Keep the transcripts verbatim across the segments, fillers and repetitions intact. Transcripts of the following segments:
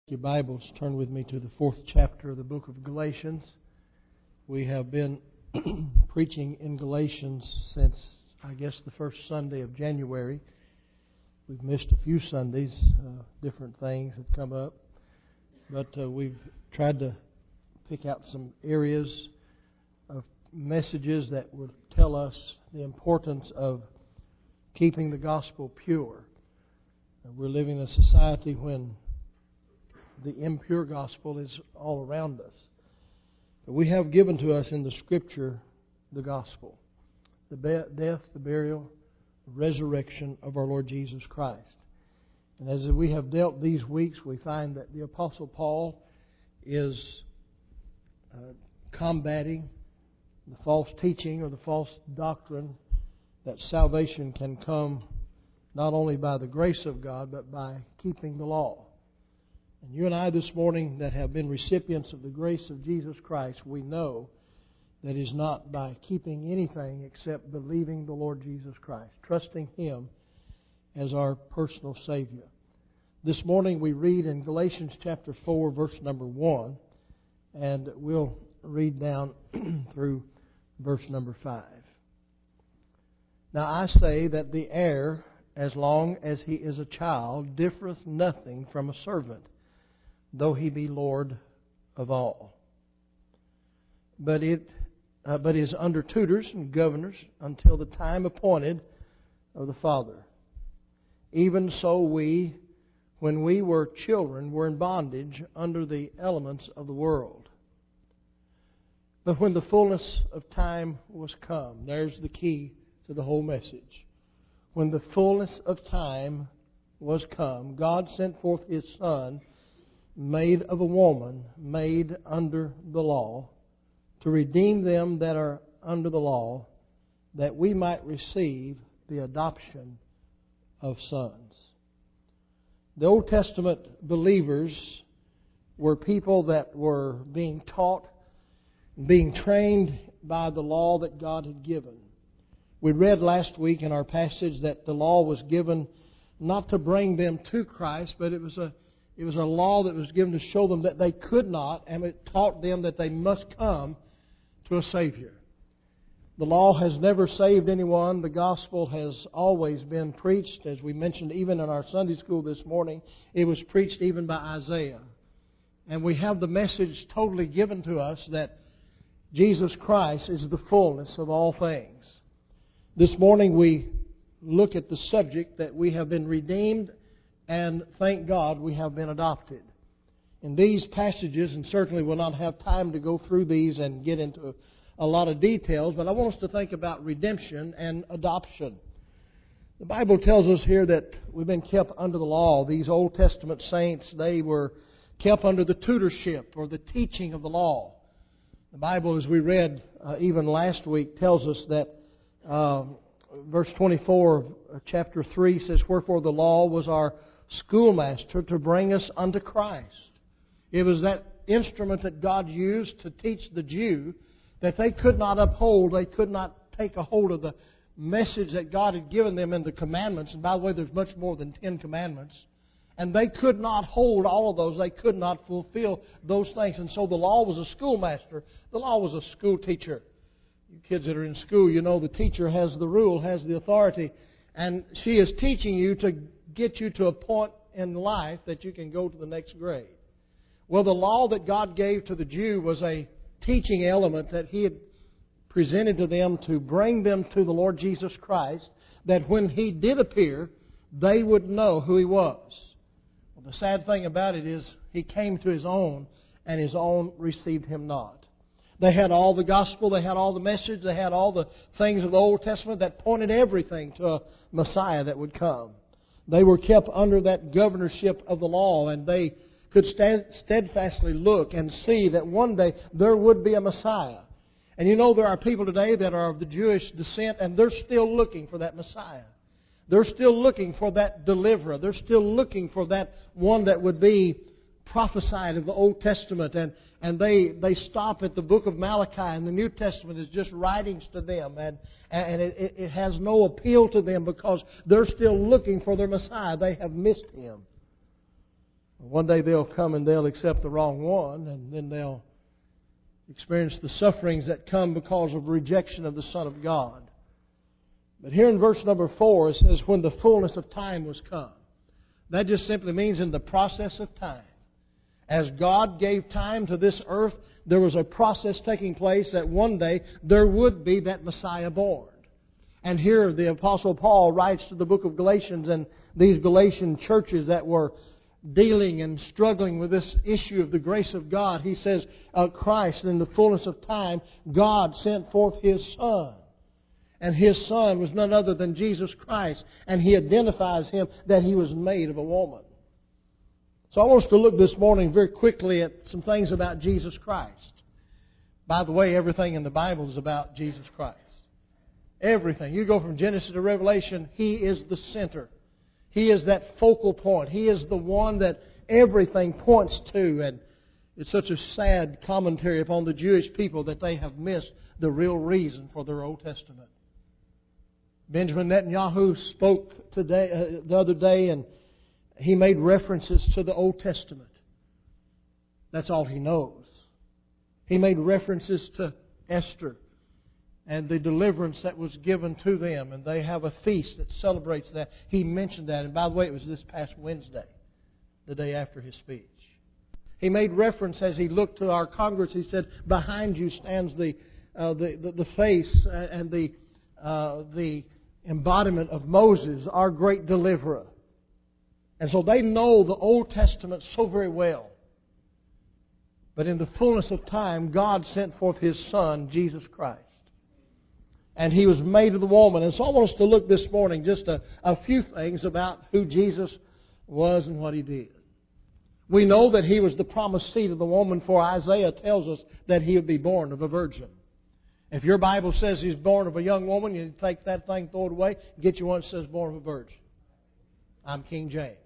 Your Bibles, turn with me to the fourth chapter of the book of Galatians. We have been preaching in Galatians since, I guess, the first Sunday of January. We've missed a few Sundays. Uh, different things have come up. But uh, we've tried to pick out some areas of messages that would tell us the importance of keeping the gospel pure. Uh, we're living in a society when the impure gospel is all around us. But we have given to us in the Scripture the gospel, the be- death, the burial, the resurrection of our Lord Jesus Christ. And as we have dealt these weeks, we find that the Apostle Paul is uh, combating the false teaching or the false doctrine that salvation can come not only by the grace of God, but by keeping the law. And you and I this morning that have been recipients of the grace of Jesus Christ, we know that it is not by keeping anything except believing the Lord Jesus Christ, trusting Him as our personal Savior. This morning we read in Galatians chapter four, verse number one, and we'll read down through verse number five. Now I say that the heir, as long as he is a child, differeth nothing from a servant, though he be Lord of all. But it uh, but is under tutors and governors until the time appointed of the Father. Even so we, when we were children, were in bondage under the elements of the world. But when the fullness of time was come, there's the key to the whole message. When the fullness of time was come, God sent forth His Son, made of a woman, made under the law, to redeem them that are under the law, that we might receive the adoption of sons. The Old Testament believers were people that were being taught, being trained by the law that God had given. We read last week in our passage that the law was given not to bring them to Christ, but it was a It was a law that was given to show them that they could not, and it taught them that they must come to a Savior. The law has never saved anyone. The gospel has always been preached, as we mentioned even in our Sunday school this morning. It was preached even by Isaiah. And we have the message totally given to us that Jesus Christ is the fullness of all things. This morning we look at the subject that we have been redeemed, and thank God we have been adopted. In these passages, and certainly we'll not have time to go through these and get into a lot of details, but I want us to think about redemption and adoption. The Bible tells us here that we've been kept under the law. These Old Testament saints, they were kept under the tutorship or the teaching of the law. The Bible, as we read uh, even last week, tells us that uh, verse twenty-four of chapter three says, "Wherefore the law was our schoolmaster to bring us unto Christ." It was that instrument that God used to teach the Jew that they could not uphold. They could not take a hold of the message that God had given them in the commandments. And by the way, there's much more than ten commandments. And they could not hold all of those. They could not fulfill those things. And so the law was a schoolmaster. The law was a school teacher. You kids that are in school, you know the teacher has the rule, has the authority. And she is teaching you to get you to a point in life that you can go to the next grade. Well, the law that God gave to the Jew was a teaching element that He had presented to them to bring them to the Lord Jesus Christ, that when He did appear, they would know who He was. Well, the sad thing about it is He came to His own, and His own received Him not. They had all the gospel, they had all the message, they had all the things of the Old Testament that pointed everything to a Messiah that would come. They were kept under that governorship of the law, and they could steadfastly look and see that one day there would be a Messiah. And you know there are people today that are of the Jewish descent, and they're still looking for that Messiah. They're still looking for that deliverer. They're still looking for that one that would be prophesied of the Old Testament, and, and they, they stop at the book of Malachi, and the New Testament is just writings to them, and, and it, it has no appeal to them because they're still looking for their Messiah. They have missed Him. One day they'll come and they'll accept the wrong one, and then they'll experience the sufferings that come because of rejection of the Son of God. But here in verse number four, it says, when the fullness of time was come. That just simply means in the process of time. As God gave time to this earth, there was a process taking place that one day there would be that Messiah born. And here the Apostle Paul writes to the book of Galatians, and these Galatian churches that were dealing and struggling with this issue of the grace of God. He says, uh, Christ, in the fullness of time, God sent forth His Son. And His Son was none other than Jesus Christ. And He identifies Him that He was made of a woman. So I want us to look this morning very quickly at some things about Jesus Christ. By the way, everything in the Bible is about Jesus Christ. Everything. You go from Genesis to Revelation, He is the center. He is that focal point. He is the one that everything points to. And it's such a sad commentary upon the Jewish people that they have missed the real reason for their Old Testament. Benjamin Netanyahu spoke today, uh, the other day, and he made references to the Old Testament. That's all he knows. He made references to Esther and the deliverance that was given to them. And they have a feast that celebrates that. He mentioned that. And by the way, it was this past Wednesday, the day after his speech. He made reference as he looked to our Congress. He said, behind you stands the uh, the, the, the face and the uh, the embodiment of Moses, our great deliverer. And so they know the Old Testament so very well. But in the fullness of time, God sent forth His Son, Jesus Christ. And He was made of the woman. And so I want us to look this morning just a, a few things about who Jesus was and what He did. We know that He was the promised seed of the woman, for Isaiah tells us that He would be born of a virgin. If your Bible says He's born of a young woman, you take that thing, throw it away, get you one that says born of a virgin. I'm King James.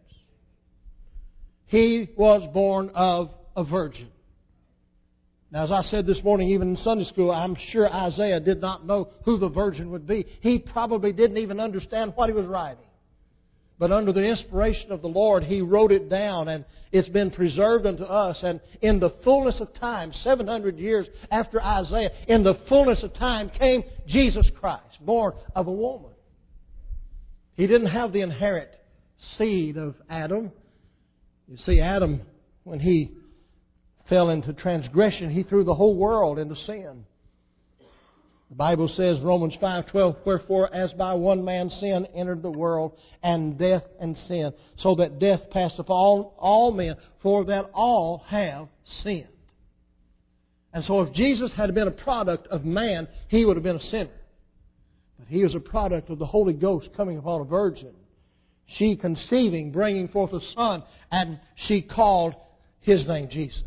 He was born of a virgin. Now, as I said this morning, even in Sunday school, I'm sure Isaiah did not know who the virgin would be. He probably didn't even understand what he was writing. But under the inspiration of the Lord, he wrote it down, and it's been preserved unto us. And in the fullness of time, seven hundred years after Isaiah, in the fullness of time came Jesus Christ, born of a woman. He didn't have the inherent seed of Adam. You see, Adam, when he fell into transgression, he threw the whole world into sin. The Bible says, Romans five twelve, wherefore as by one man sin entered the world, and death and sin, so that death passed upon all men, for that all have sinned. And so if Jesus had been a product of man, He would have been a sinner. But He was a product of the Holy Ghost coming upon a virgin. She conceiving, bringing forth a son, and she called His name Jesus.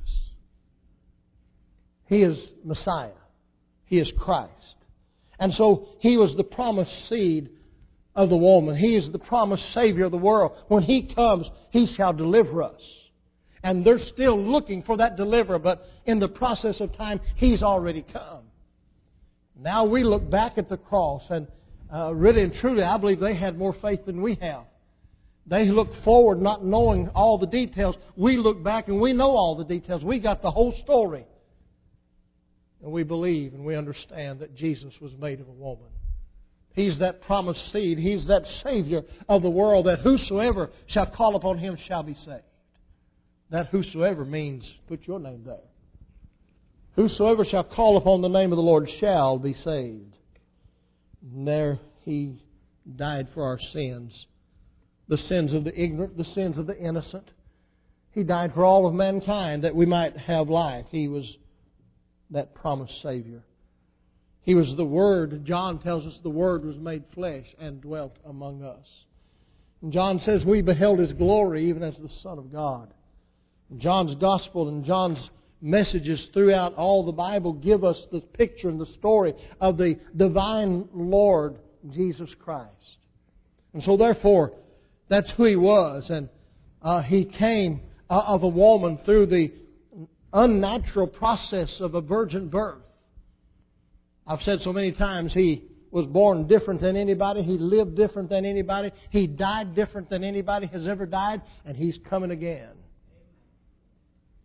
He is Messiah. He is Christ. And so He was the promised seed of the woman. He is the promised Savior of the world. When He comes, He shall deliver us. And they're still looking for that deliverer, but in the process of time, He's already come. Now we look back at the cross, and uh, really and truly, I believe they had more faith than we have. They looked forward not knowing all the details. We look back and we know all the details. We got the whole story. And we believe and we understand that Jesus was made of a woman. He's that promised seed. He's that Savior of the world, that whosoever shall call upon Him shall be saved. That whosoever means, put your name there. Whosoever shall call upon the name of the Lord shall be saved. And there He died for our sins. The sins of the ignorant, the sins of the innocent. He died for all of mankind that we might have life. He was that promised Savior. He was the Word. John tells us the Word was made flesh and dwelt among us. And John says we beheld His glory even as the Son of God. And John's Gospel and John's messages throughout all the Bible give us the picture and the story of the divine Lord Jesus Christ. And so therefore, that's who He was. And uh, He came uh, of a woman through the unnatural process of a virgin birth. I've said so many times, He was born different than anybody. He lived different than anybody. He died different than anybody has ever died. And He's coming again.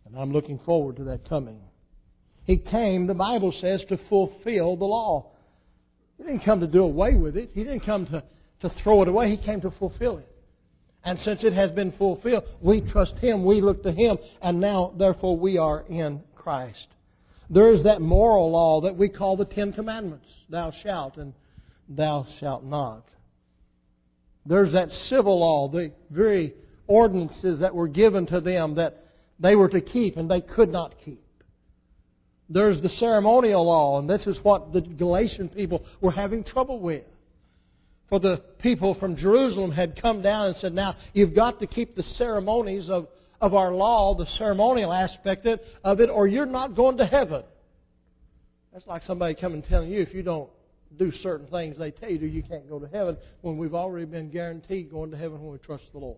And I'm looking forward to that coming. He came, the Bible says, to fulfill the law. He didn't come to do away with it. He didn't come to, to throw it away. He came to fulfill it. And since it has been fulfilled, we trust Him, we look to Him, and now, therefore, we are in Christ. There is that moral law that we call the Ten Commandments. Thou shalt and thou shalt not. There's that civil law, the very ordinances that were given to them that they were to keep and they could not keep. There's the ceremonial law, and this is what the Galatian people were having trouble with. For the people from Jerusalem had come down and said, now, you've got to keep the ceremonies of, of our law, the ceremonial aspect of it, or you're not going to heaven. That's like somebody coming and telling you if you don't do certain things they tell you to, you can't go to heaven, when we've already been guaranteed going to heaven when we trust the Lord.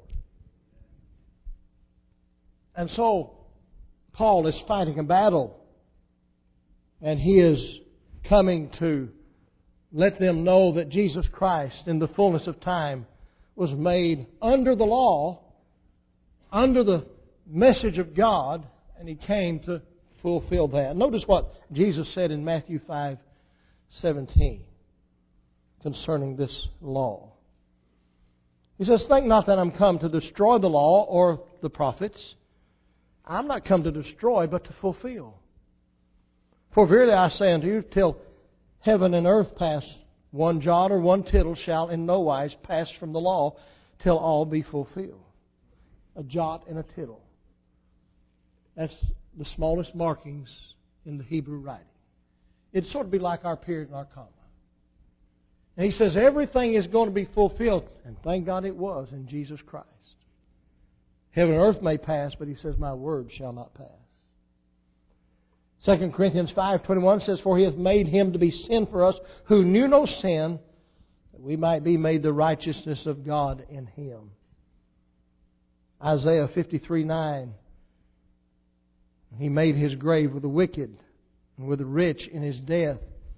And so, Paul is fighting a battle. And he is coming to let them know that Jesus Christ, in the fullness of time, was made under the law, under the message of God, and He came to fulfill that. Notice what Jesus said in Matthew five seventeen concerning this law. He says, think not that I'm come to destroy the law or the prophets. I'm not come to destroy, but to fulfill. For verily I say unto you, till heaven and earth pass, one jot or one tittle shall in no wise pass from the law, till all be fulfilled. A jot and a tittle. That's the smallest markings in the Hebrew writing. It'd sort of be like our period and our comma. And he says everything is going to be fulfilled. And thank God it was in Jesus Christ. Heaven and earth may pass, but he says, my word shall not pass. Second Corinthians five twenty-one says, for He hath made Him to be sin for us, who knew no sin, that we might be made the righteousness of God in Him. Isaiah fifty-three nine, He made His grave with the wicked and with the rich in His death.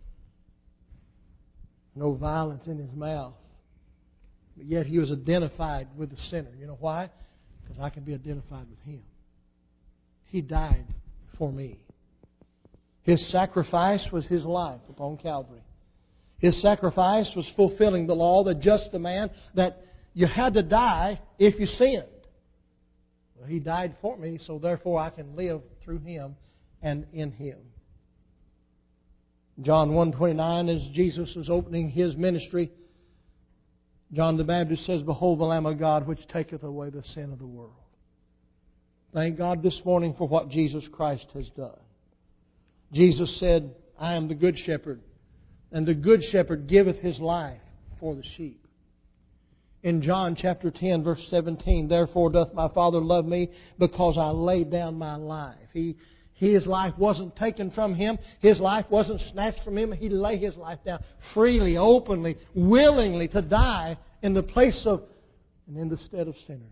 No violence in His mouth. But yet He was identified with the sinner. You know why? Because I can be identified with Him. He died for me. His sacrifice was His life upon Calvary. His sacrifice was fulfilling the law, the just man, that you had to die if you sinned. Well, He died for me, so therefore I can live through Him and in Him. John one twenty-nine, as Jesus was opening His ministry, John the Baptist says, behold the Lamb of God which taketh away the sin of the world. Thank God this morning for what Jesus Christ has done. Jesus said, I am the good shepherd, and the good shepherd giveth his life for the sheep. In John chapter ten, verse seventeen, therefore doth my Father love me, because I laid down my life. He, his life wasn't taken from Him. His life wasn't snatched from Him. He laid His life down freely, openly, willingly to die in the place of and in the stead of sinners.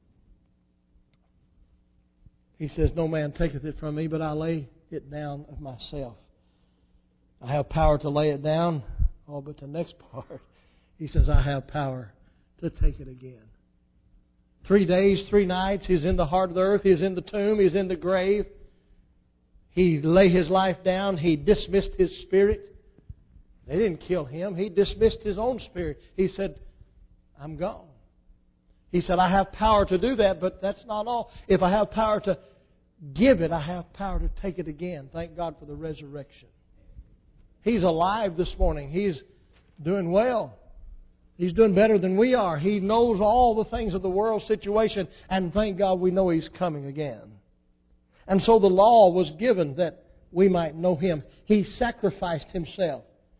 He says, no man taketh it from me, but I lay it down of myself. I have power to lay it down. Oh, but the next part, He says, I have power to take it again. Three days, three nights, He's in the heart of the earth. He's in the tomb. He's in the grave. He laid His life down. He dismissed His spirit. They didn't kill Him. He dismissed His own spirit. He said, I'm gone. He said, I have power to do that, but that's not all. If I have power to give it, I have power to take it again. Thank God for the resurrection. He's alive this morning. He's doing well. He's doing better than we are. He knows all the things of the world situation, and thank God we know He's coming again. And so the law was given that we might know Him. He sacrificed Himself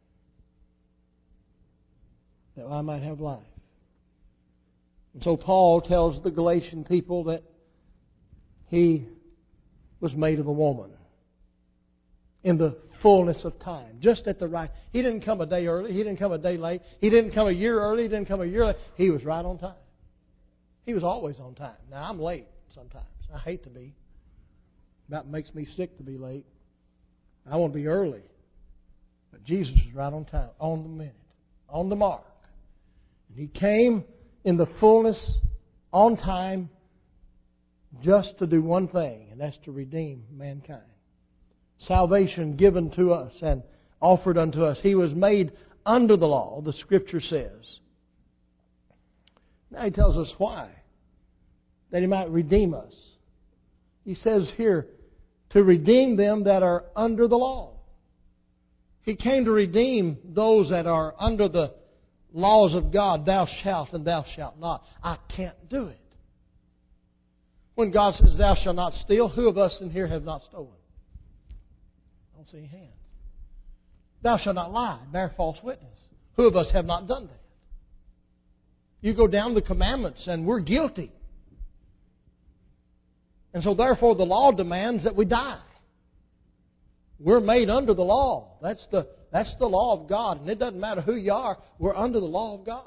that I might have life. And so Paul tells the Galatian people that He was made of a woman in the fullness of time, just at the right. He didn't come a day early. He didn't come a day late. He didn't come a year early. He didn't come a year late. He was right on time. He was always on time. Now, I'm late sometimes. I hate to be. About makes me sick to be late. I want to be early. But Jesus was right on time, on the minute, on the mark. And He came in the fullness, on time, just to do one thing, and that's to redeem mankind. Salvation given to us and offered unto us. He was made under the law, the Scripture says. Now He tells us why. That He might redeem us. He says here, to redeem them that are under the law. He came to redeem those that are under the laws of God. Thou shalt and thou shalt not. I can't do it. When God says, thou shalt not steal, who of us in here have not stolen? I don't see any hands. Thou shalt not lie, bear false witness. Who of us have not done that? You go down the commandments and we're guilty. And so therefore the law demands that we die. We're made under the law. That's the, that's the law of God. And it doesn't matter who you are, we're under the law of God.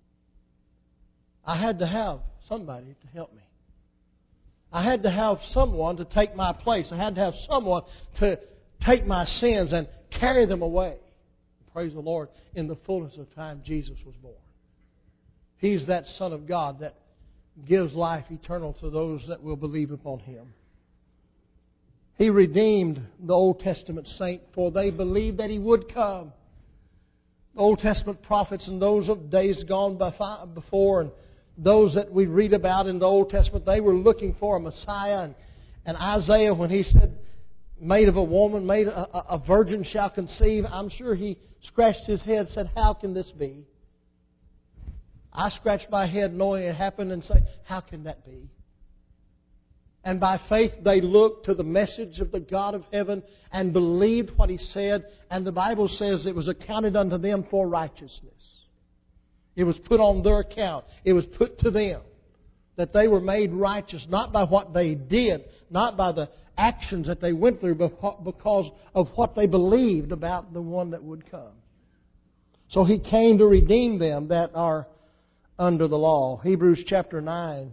I had to have somebody to help me. I had to have someone to take my place. I had to have someone to take my sins and carry them away. Praise the Lord. In the fullness of time, Jesus was born. He's that Son of God that gives life eternal to those that will believe upon Him. He redeemed the Old Testament saint, for they believed that He would come. The Old Testament prophets and those of days gone before, and those that we read about in the Old Testament, they were looking for a Messiah. And, and Isaiah, when he said, made of a woman, made a, a virgin shall conceive, I'm sure he scratched his head and said, how can this be? I scratched my head knowing it happened and say, how can that be? And by faith they looked to the message of the God of heaven and believed what He said. And the Bible says it was accounted unto them for righteousness. It was put on their account. It was put to them that they were made righteous, not by what they did, not by the actions that they went through, but because of what they believed about the one that would come. So He came to redeem them that are under the law. Hebrews chapter nine.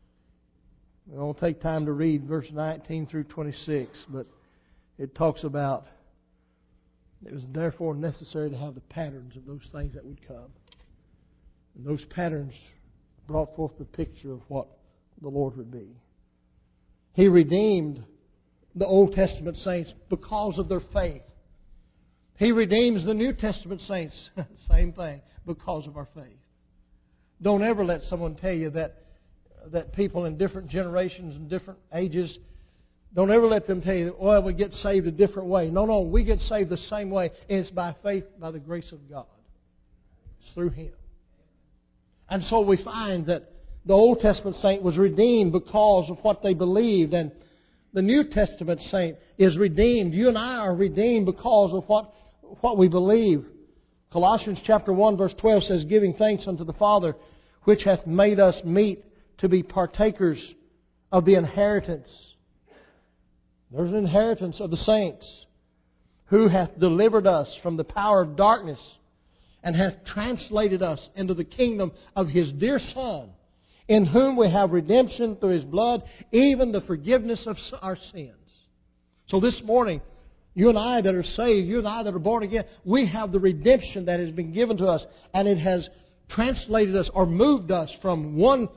We won't take time to read verse nineteen through twenty-six, but it talks about it was therefore necessary to have the patterns of those things that would come. And those patterns brought forth the picture of what the Lord would be. He redeemed the Old Testament saints because of their faith. He redeems the New Testament saints, same thing, because of our faith. Don't ever let someone tell you that that people in different generations and different ages, don't ever let them tell you that, well, we get saved a different way. No, no, we get saved the same way. And it's by faith, by the grace of God. It's through Him. And so we find that the Old Testament saint was redeemed because of what they believed. And the New Testament saint is redeemed. You and I are redeemed because of what, what we believe. Colossians chapter one verse twelve says, giving thanks unto the Father, which hath made us meet to be partakers of the inheritance. There's an inheritance of the saints, who hath delivered us from the power of darkness and hath translated us into the kingdom of His dear Son, in whom we have redemption through His blood, even the forgiveness of our sins. So this morning, you and I that are saved, you and I that are born again, we have the redemption that has been given to us, and it has translated us or moved us from one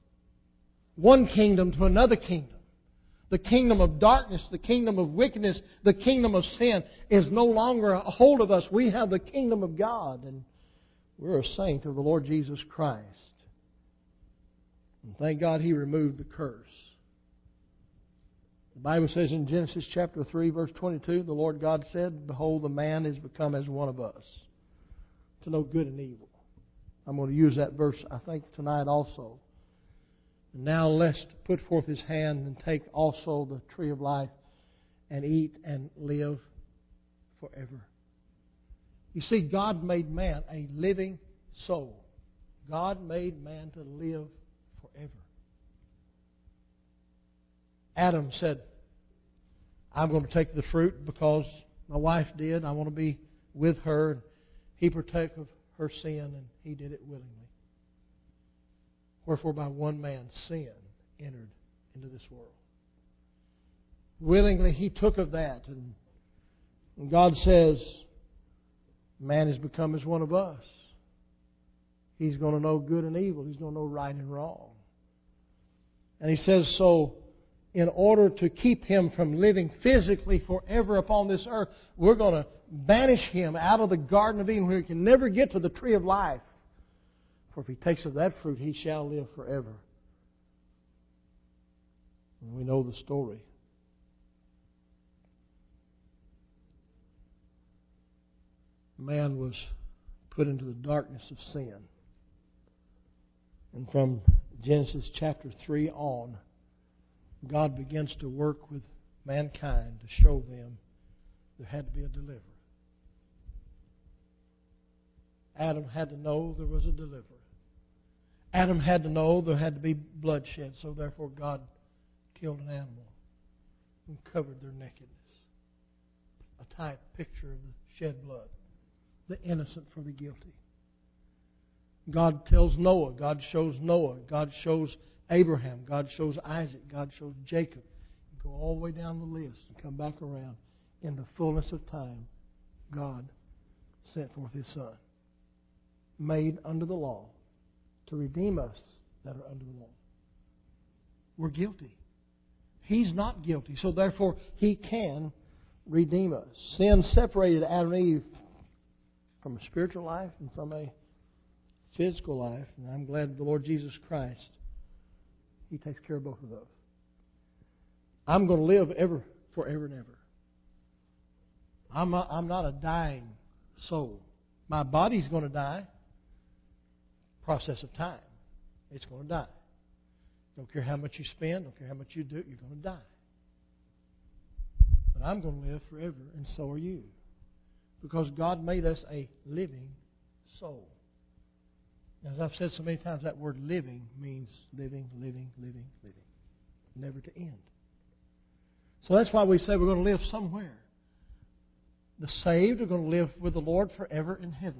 One kingdom to another kingdom. The kingdom of darkness, the kingdom of wickedness, the kingdom of sin is no longer a hold of us. We have the kingdom of God, and we're a saint of the Lord Jesus Christ. And thank God He removed the curse. The Bible says in Genesis chapter three, verse twenty-two, the Lord God said, behold, the man is become as one of us, to know good and evil. I'm going to use that verse, I think, tonight also. Now lest put forth His hand and take also the tree of life and eat and live forever. You see, God made man a living soul. God made man to live forever. Adam said, I'm going to take the fruit because my wife did. I want to be with her. He partook of her sin, and he did it willingly. Wherefore by one man sin entered into this world. Willingly He took of that. And God says, man has become as one of us. He's going to know good and evil. He's going to know right and wrong. And He says, so in order to keep him from living physically forever upon this earth, we're going to banish him out of the Garden of Eden where he can never get to the tree of life. For if he takes of that fruit, he shall live forever. And we know the story. Man was put into the darkness of sin. And from Genesis chapter three on, God begins to work with mankind to show them there had to be a deliverer. Adam had to know there was a deliverer. Adam had to know there had to be bloodshed, so therefore God killed an animal and covered their nakedness. A type picture of the shed blood, the innocent for the guilty. God tells Noah, God shows Noah, God shows Abraham, God shows Isaac, God shows Jacob. You go all the way down the list and come back around. In the fullness of time, God sent forth His Son, made under the law, to redeem us that are under the law. We're guilty. He's not guilty, so therefore He can redeem us. Sin separated Adam and Eve from a spiritual life and from a physical life, and I'm glad the Lord Jesus Christ, He takes care of both of those. I'm going to live ever, forever and ever. I'm not, I'm not a dying soul. My body's going to die. Process of time. It's going to die. Don't care how much you spend, don't care how much you do, you're going to die. But I'm going to live forever, and so are you. Because God made us a living soul. As I've said so many times, that word living means living, living, living, living. Never to end. So that's why we say we're going to live somewhere. The saved are going to live with the Lord forever in heaven.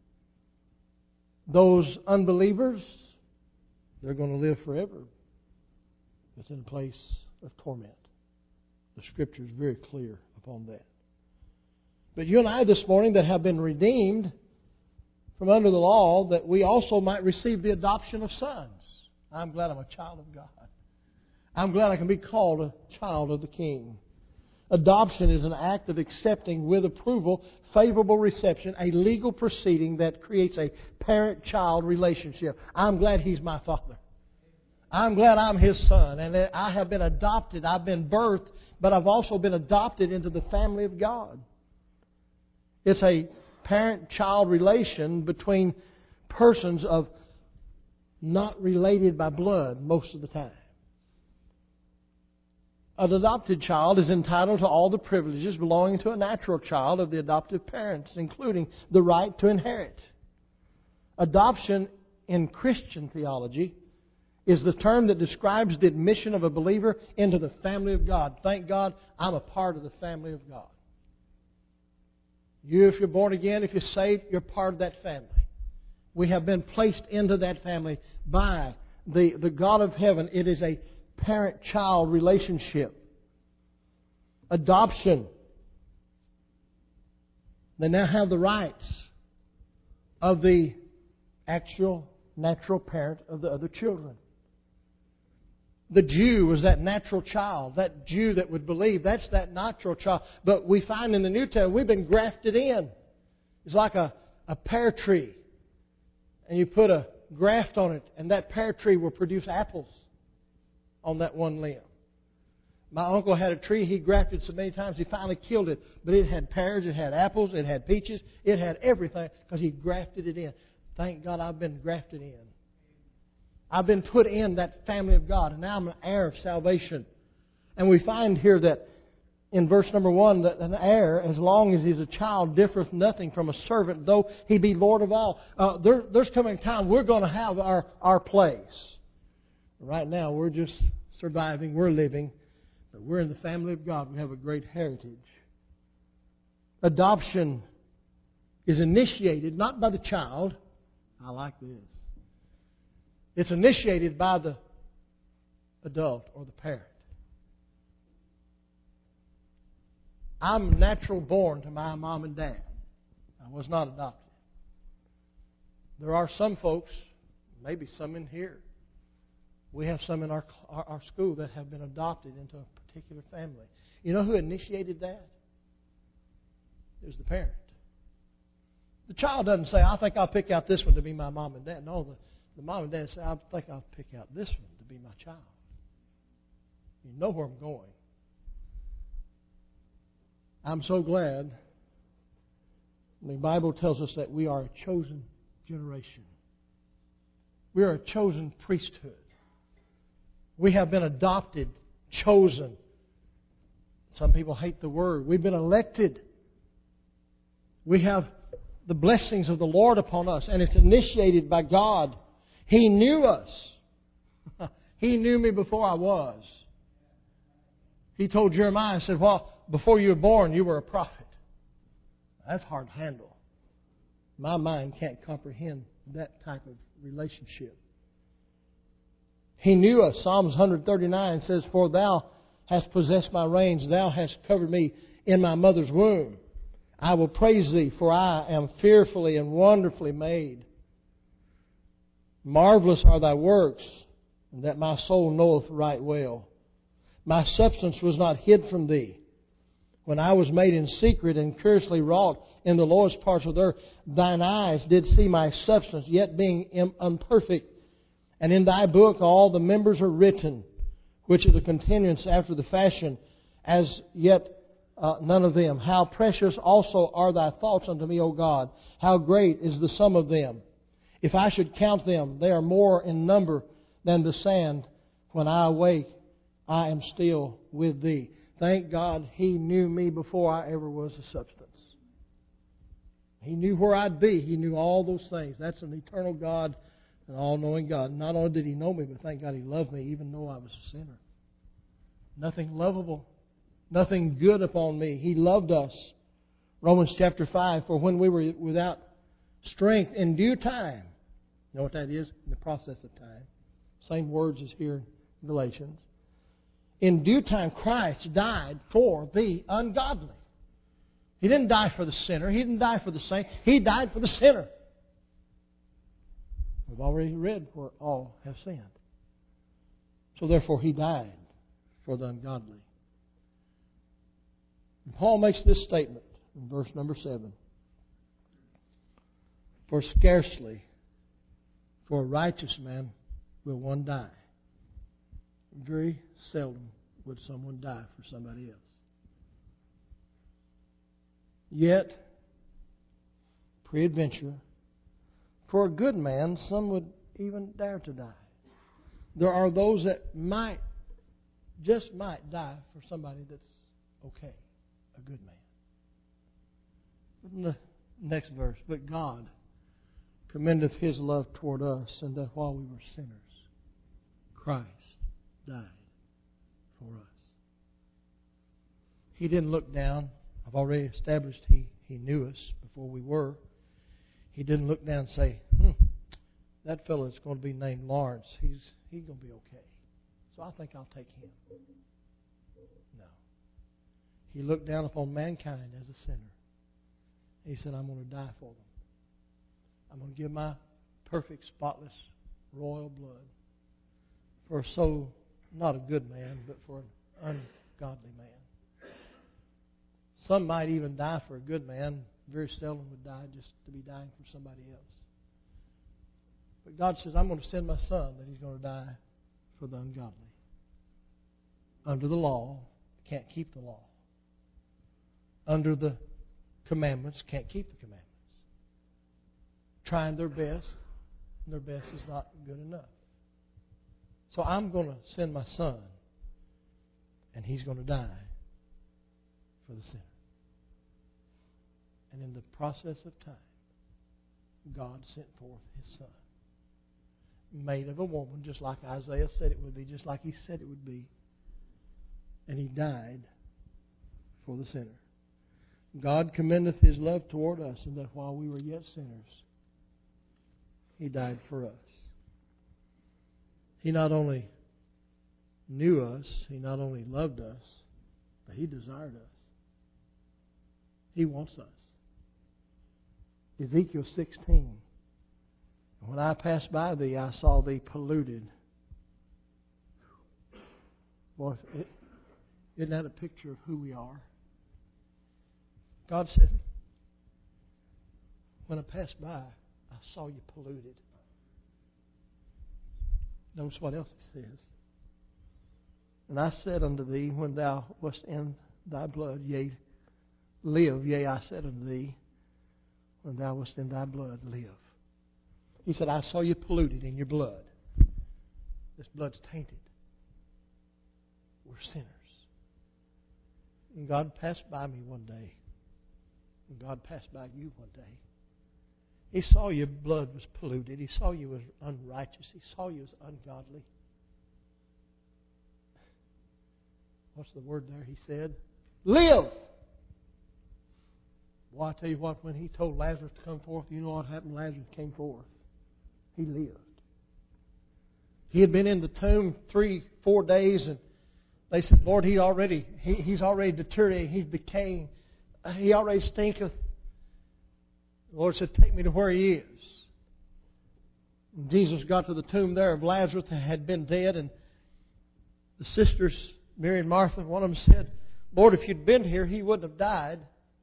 Those unbelievers, they're going to live forever. It's in a place of torment. The Scripture is very clear upon that. But you and I this morning that have been redeemed from under the law, that we also might receive the adoption of sons. I'm glad I'm a child of God. I'm glad I can be called a child of the King. Adoption is an act of accepting with approval, favorable reception, a legal proceeding that creates a parent-child relationship. I'm glad He's my father. I'm glad I'm His son. And I have been adopted. I've been birthed, but I've also been adopted into the family of God. It's a parent-child relation between persons of not related by blood most of the time. An adopted child is entitled to all the privileges belonging to a natural child of the adoptive parents, including the right to inherit. Adoption in Christian theology is the term that describes the admission of a believer into the family of God. Thank God I'm a part of the family of God. You, if you're born again, if you're saved, you're part of that family. We have been placed into that family by the, the God of heaven. It is a parent-child relationship. Adoption. They now have the rights of the actual natural parent of the other children. The Jew was that natural child, that Jew that would believe. That's that natural child. But we find in the New Testament we've been grafted in. It's like a, a pear tree. And you put a graft on it, and that pear tree will produce apples on that one limb. My uncle had a tree he grafted so many times he finally killed it. But it had pears, it had apples, it had peaches, it had everything because he grafted it in. Thank God I've been grafted in. I've been put in that family of God, and now I'm an heir of salvation. And we find here that in verse number one, that an heir, as long as he's a child, differeth nothing from a servant, though he be Lord of all. Uh, there, there's coming a time we're going to have our, our place. Right now, we're just surviving, we're living, but we're in the family of God. We have a great heritage. Adoption is initiated not by the child. I like this. It's initiated by the adult or the parent. I'm natural born to my mom and dad. I was not adopted. There are some folks, maybe some in here, We have some in our, our, our school that have been adopted into a particular family. You know who initiated that? It was the parent. The child doesn't say, I think I'll pick out this one to be my mom and dad. No, the, the mom and dad say, I think I'll pick out this one to be my child. You know where I'm going. I'm so glad the Bible tells us that we are a chosen generation. We are a chosen priesthood. We have been adopted, chosen. Some people hate the word. We've been elected. We have the blessings of the Lord upon us, and it's initiated by God. He knew us. He knew me before I was. He told Jeremiah, he said, well, before you were born, you were a prophet. That's hard to handle. My mind can't comprehend that type of relationship. He knew us. Psalms one thirty-nine says, for Thou hast possessed my reins, Thou hast covered me in my mother's womb. I will praise Thee, for I am fearfully and wonderfully made. Marvelous are Thy works, that my soul knoweth right well. My substance was not hid from Thee, when I was made in secret and curiously wrought in the lowest parts of the earth. Thine eyes did see my substance, yet being imperfect. And in Thy book all the members are written, which are the continuance after the fashion, as yet uh, none of them. How precious also are Thy thoughts unto me, O God! How great is the sum of them! If I should count them, they are more in number than the sand. When I awake, I am still with Thee. Thank God He knew me before I ever was a substance. He knew where I'd be. He knew all those things. That's an eternal God, an all-knowing God. Not only did He know me, but thank God He loved me even though I was a sinner. Nothing lovable, nothing good upon me. He loved us. Romans chapter five, for when we were without strength in due time. You know what that is? In the process of time. Same words as here in Galatians. In due time, Christ died for the ungodly. He didn't die for the sinner. He didn't die for the saint. He died for the sinner. We've already read where all have sinned. So therefore He died for the ungodly. And Paul makes this statement in verse number seven. For scarcely for a righteous man will one die. Very seldom would someone die for somebody else. Yet, peradventure, for a good man, some would even dare to die. There are those that might, just might die for somebody that's okay, a good man. But in the next verse, but God commendeth His love toward us, and that while we were sinners, Christ died for us. He didn't look down. I've already established He, he knew us before we were. He didn't look down and say, hmm, that fellow is going to be named Lawrence. He's, he's going to be okay. So I think I'll take him. No. He looked down upon mankind as a sinner. He said, I'm going to die for them. I'm going to give my perfect, spotless, royal blood for a soul, not a good man, but for an ungodly man. Some might even die for a good man. Very seldom would die just to be dying for somebody else. But God says, I'm going to send my Son that He's going to die for the ungodly. Under the law, can't keep the law. Under the commandments, can't keep the commandments. Trying their best, and their best is not good enough. So I'm going to send my Son, and He's going to die for the sinner. And in the process of time, God sent forth His Son, made of a woman, just like Isaiah said it would be, just like He said it would be. And He died for the sinner. God commendeth His love toward us, and that while we were yet sinners, He died for us. He not only knew us, He not only loved us, but He desired us. He wants us. Ezekiel sixteen. When I passed by thee, I saw thee polluted, Boy, it, isn't that a picture of who we are? God said, when I passed by, I saw you polluted. Notice what else it says. And I said unto thee, when thou wast in thy blood, yea, live. Yea, I said unto thee, when thou wast in thy blood, live. He said, I saw you polluted in your blood. This blood's tainted. We're sinners. And God passed by me one day. And God passed by you one day. He saw your blood was polluted. He saw you as unrighteous. He saw you as ungodly. What's the word there? He said, live! Well, I tell you what, when He told Lazarus to come forth, you know what happened? Lazarus came forth. He lived. He had been in the tomb three, four days, and they said, Lord, he already, he, he's already deteriorating. He's decaying. He already stinketh. The Lord said, take me to where he is. And Jesus got to the tomb there of Lazarus that had been dead, and the sisters, Mary and Martha, one of them said, Lord, if you'd been here, he wouldn't have died.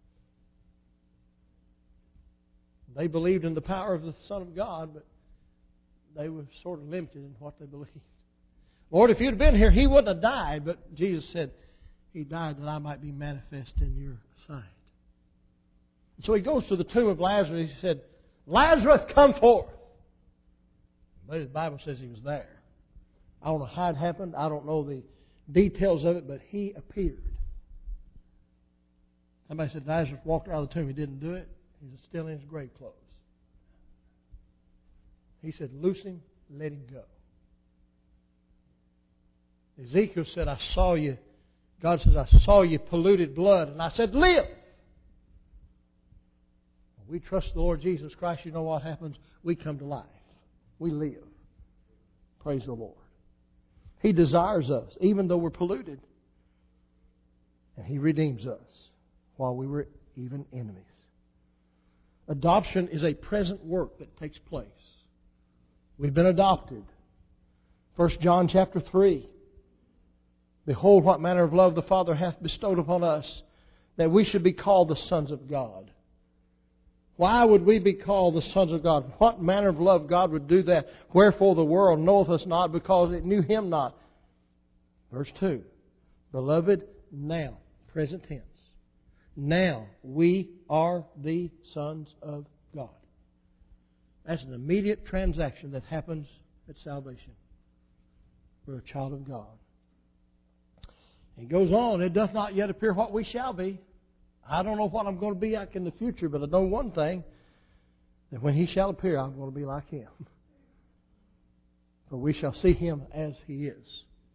They believed in the power of the Son of God, but they were sort of limited in what they believed. Lord, if you'd been here, he wouldn't have died. But Jesus said, he died that I might be manifest in your sight. So he goes to the tomb of Lazarus. He said, Lazarus, come forth. But the Bible says he was there. I don't know how it happened. I don't know the details of it, but he appeared. Somebody said Lazarus walked out of the tomb. He didn't do it. He was still in his grave clothes. He said, loose him, let him go. Ezekiel said, I saw you. God says, I saw you polluted blood. And I said, live. When we trust the Lord Jesus Christ, you know what happens? We come to life. We live. Praise the Lord. He desires us, even though we're polluted. And He redeems us while we were even enemies. Adoption is a present work that takes place. We've been adopted. First John chapter three. Behold, what manner of love the Father hath bestowed upon us, that we should be called the sons of God. Why would we be called the sons of God? What manner of love God would do that? Wherefore the world knoweth us not, because it knew Him not. Verse two. Beloved, now, present tense, now we are the sons of God. That's an immediate transaction that happens at salvation. We're a child of God. He goes on, it doth not yet appear what we shall be. I don't know what I'm going to be like in the future, but I know one thing, that when He shall appear, I'm going to be like Him. For we shall see Him as He is.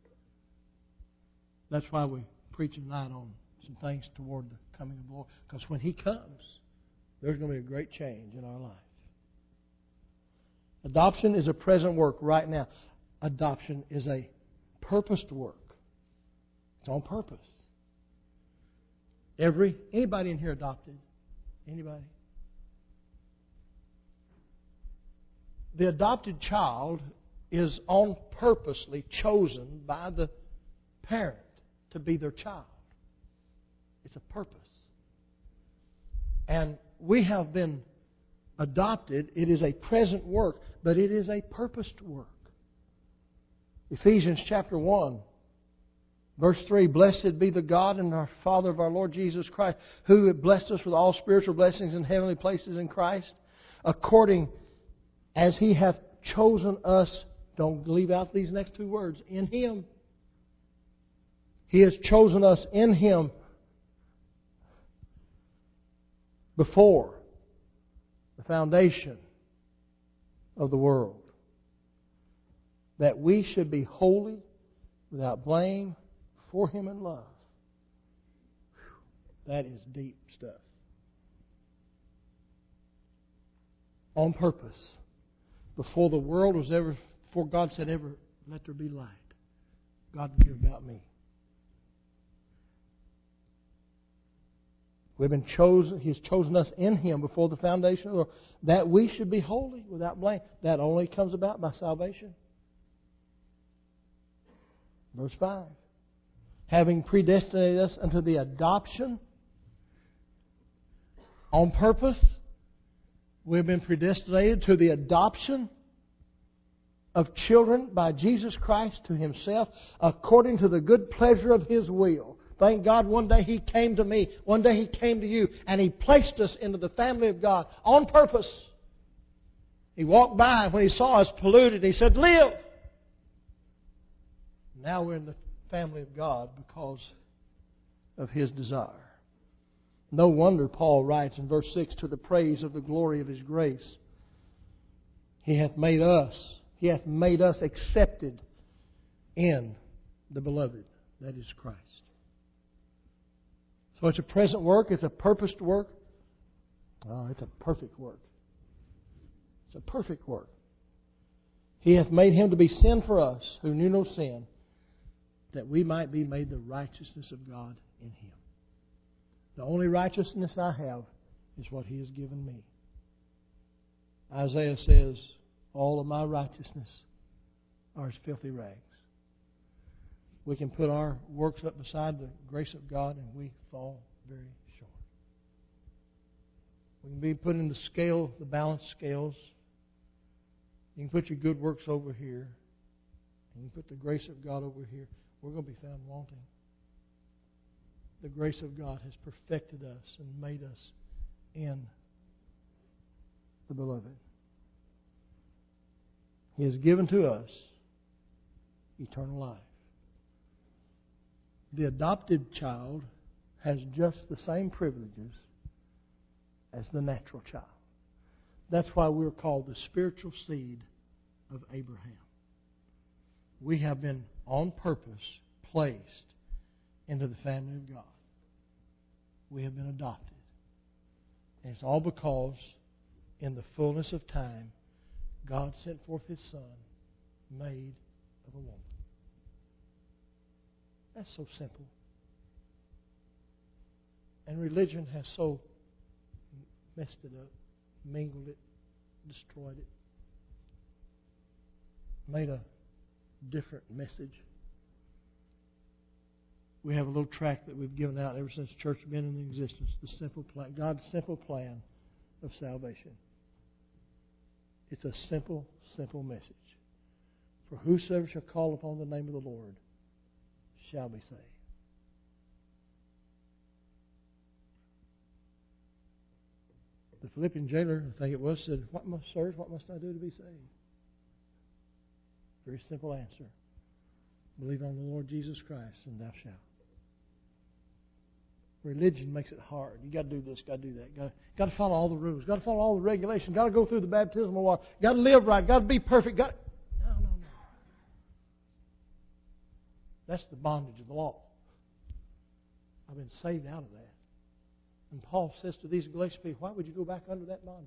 That's why we preach tonight on some things toward the coming of the Lord. Because when He comes, there's going to be a great change in our life. Adoption is a present work right now. Adoption is a purposed work. It's on purpose. Every anybody in here adopted? Anybody? The adopted child is on purposely chosen by the parent to be their child. It's a purpose. And we have been adopted. It is a present work, but it is a purposed work. Ephesians chapter one. Verse three, blessed be the God and our Father of our Lord Jesus Christ, who had blessed us with all spiritual blessings in heavenly places in Christ, according as He hath chosen us. Don't leave out these next two words. In Him. He has chosen us in Him before the foundation of the world, that we should be holy, without blame, for Him in love. Whew, that is deep stuff. On purpose. Before the world was ever, before God said ever, let there be light, God knew about me. We've been chosen, He's chosen us in Him before the foundation of the world, that we should be holy, without blame. That only comes about by salvation. Verse five. having predestinated us unto the adoption on purpose. We've been predestinated to the adoption of children by Jesus Christ to Himself according to the good pleasure of His will. Thank God one day He came to me, one day He came to you, and He placed us into the family of God on purpose. He walked by when He saw us polluted. He said, live! Now we're in the family of God because of His desire. No wonder Paul writes in verse six, to the praise of the glory of His grace, He hath made us, He hath made us accepted in the Beloved, that is Christ. So it's a present work, it's a purposed work. Oh, it's a perfect work. It's a perfect work. He hath made Him to be sin for us, who knew no sin, that we might be made the righteousness of God in Him. The only righteousness I have is what He has given me. Isaiah says, all of my righteousness are as filthy rags. We can put our works up beside the grace of God and we fall very short. We can be put in the scale, the balance scales. You can put your good works over here. You can put the grace of God over here. We're going to be found wanting. The grace of God has perfected us and made us in the Beloved. He has given to us eternal life. The adopted child has just the same privileges as the natural child. That's why we're called the spiritual seed of Abraham. We have been on purpose placed into the family of God. We have been adopted. And it's all because in the fullness of time, God sent forth His Son, made of a woman. That's so simple. And religion has so messed it up, mingled it, destroyed it, made a different message. We have a little tract that we've given out ever since the church has been in existence. The simple plan, God's simple plan of salvation. It's a simple, simple message. For whosoever shall call upon the name of the Lord shall be saved. The Philippian jailer, I think it was, said, "What must, sirs, what must I do to be saved?" Very simple answer. Believe on the Lord Jesus Christ, and thou shalt. Religion makes it hard. You got to do this, got to do that. Got, got to follow all the rules. Got to follow all the regulations. Got to go through the baptismal water. Got to live right. Got to be perfect. Got no, no, no. That's the bondage of the law. I've been saved out of that. And Paul says to these Galatian people, why would you go back under that bondage?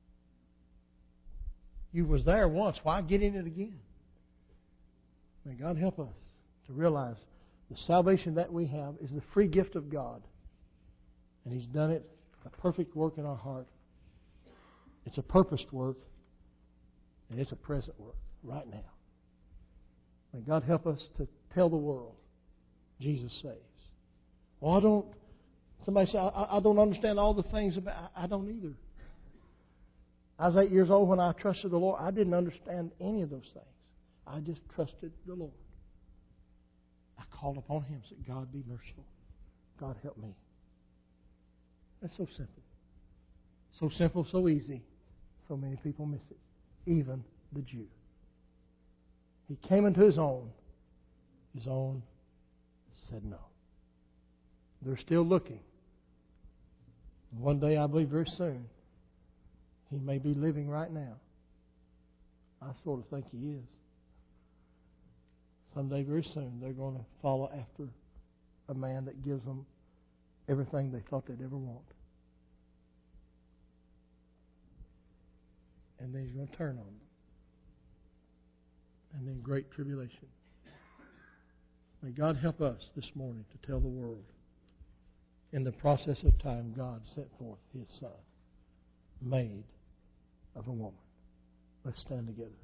You was there once. Why get in it again? May God help us to realize the salvation that we have is the free gift of God. And He's done it, a perfect work in our heart. It's a purposed work. And it's a present work right now. May God help us to tell the world Jesus saves. Well, I don't, somebody say, I, I don't understand all the things about, I, I don't either. I was eight years old when I trusted the Lord. I didn't understand any of those things. I just trusted the Lord. I called upon Him and said, God, be merciful. God, help me. That's so simple. So simple, so easy. So many people miss it. Even the Jew. He came into His own. His own said no. They're still looking. And one day, I believe very soon, He may be living right now. I sort of think He is. Someday, very soon, they're going to follow after a man that gives them everything they thought they'd ever want. And then He's going to turn on them. And then great tribulation. May God help us this morning to tell the world. In the process of time, God sent forth His Son, made of a woman. Let's stand together.